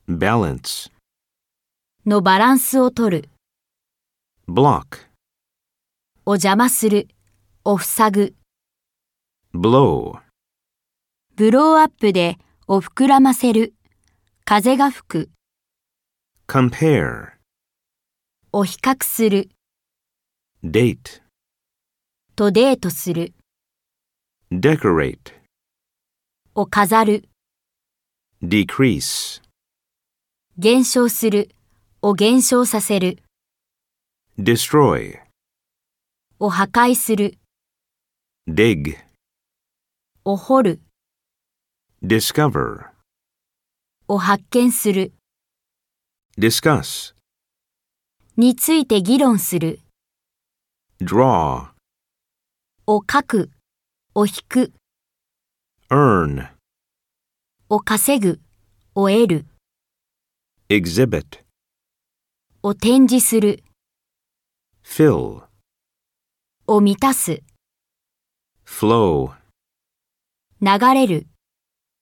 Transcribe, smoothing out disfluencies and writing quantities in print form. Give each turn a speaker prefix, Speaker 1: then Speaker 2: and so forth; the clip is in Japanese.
Speaker 1: balance,
Speaker 2: のバランスを取る、
Speaker 1: block,
Speaker 2: を邪魔する、を塞ぐ、
Speaker 1: blow,
Speaker 2: ブローアップでを膨らませる、風が吹く、
Speaker 1: compare,
Speaker 2: を比較する、
Speaker 1: date,
Speaker 2: とデートする、
Speaker 1: decorate,
Speaker 2: を飾る、
Speaker 1: decrease,
Speaker 2: 減少する、を減少させる、
Speaker 1: destroy,
Speaker 2: を破壊する、
Speaker 1: dig,
Speaker 2: を掘る、
Speaker 1: discover,
Speaker 2: を発見する、
Speaker 1: discuss,
Speaker 2: について議論する、
Speaker 1: draw,
Speaker 2: を書く、を引く、
Speaker 1: earn,
Speaker 2: を稼ぐ、を得る、
Speaker 1: exhibit,
Speaker 2: を展示する、
Speaker 1: fill,
Speaker 2: を満たす、
Speaker 1: flow,
Speaker 2: 流れる。